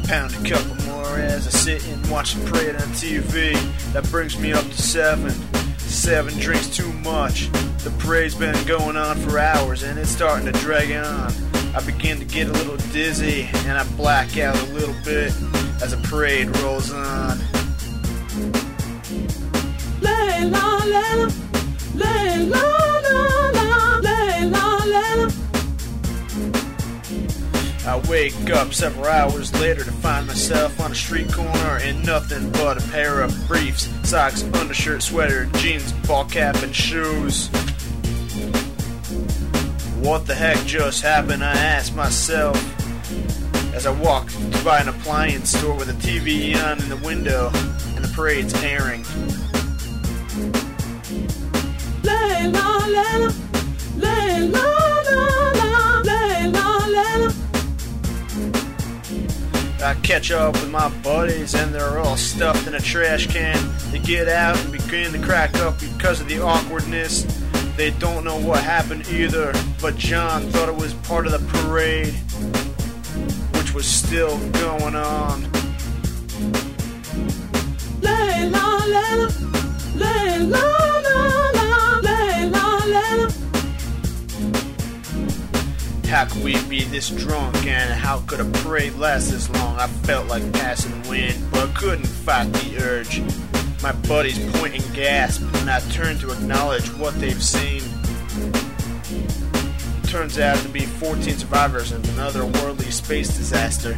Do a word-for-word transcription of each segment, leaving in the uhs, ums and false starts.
pound a couple more as I sit and watch the parade on T V. That brings me up to seven. Seven drinks too much. The parade's been going on for hours and it's starting to drag on. I begin to get a little dizzy and I black out a little bit as the parade rolls on. Lay la la, lay la la la, lay la la. I wake up several hours later to find myself on a street corner in nothing but a pair of briefs, socks, undershirt, sweater, jeans, ball cap, and shoes. What the heck just happened, I asked myself as I walked by an appliance store with a T V on in the window and the parade's airing. Lay la la, lay la la la, lay la la. I catch up with my buddies and they're all stuffed in a trash can. They get out and begin to crack up because of the awkwardness. They don't know what happened either, but John thought it was part of the parade, which was still going on. Lay la la, lay la la la, lay la la. How could we be this drunk and how could a parade last this long? I felt like passing wind, but I couldn't fight the urge. My buddies point and gasp, and I turn to acknowledge what they've seen. Turns out to be fourteen survivors of another worldly space disaster.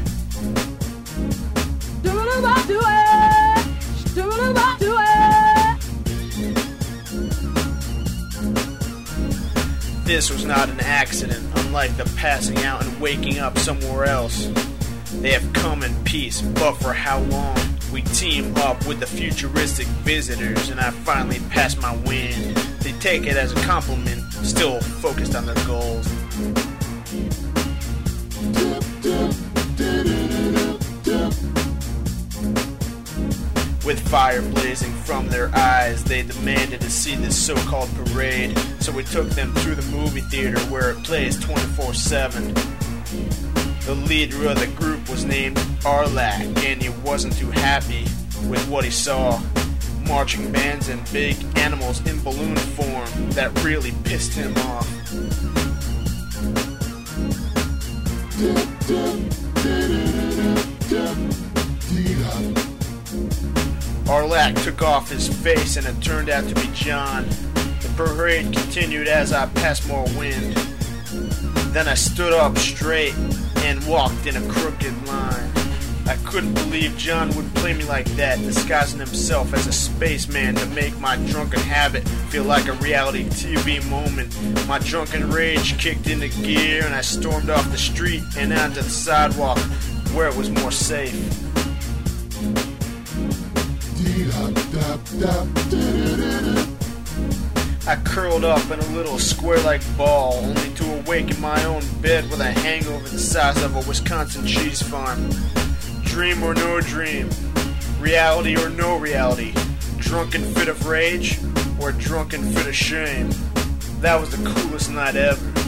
This was not an accident, unlike the passing out and waking up somewhere else. They have come in peace, but for how long? We team up with the futuristic visitors, and I finally pass my wind. They take it as a compliment, still focused on their goals. With fire blazing from their eyes, they demanded to see this so-called parade, so we took them to the movie theater where it plays twenty-four seven. The leader of the group was named Arlak, and he wasn't too happy with what he saw. Marching bands and big animals in balloon form that really pissed him off. Arlak took off his face and it turned out to be John. The parade continued as I passed more wind. Then I stood up straight and walked in a crooked line. I couldn't believe John would play me like that, disguising himself as a spaceman to make my drunken habit feel like a reality T V moment. My drunken rage kicked into gear and I stormed off the street and onto the sidewalk where it was more safe. I curled up in a little square-like ball, only to awake in my own bed with a hangover the size of a Wisconsin cheese farm. Dream or no dream, reality or no reality, drunken fit of rage or drunken fit of shame. That was the coolest night ever.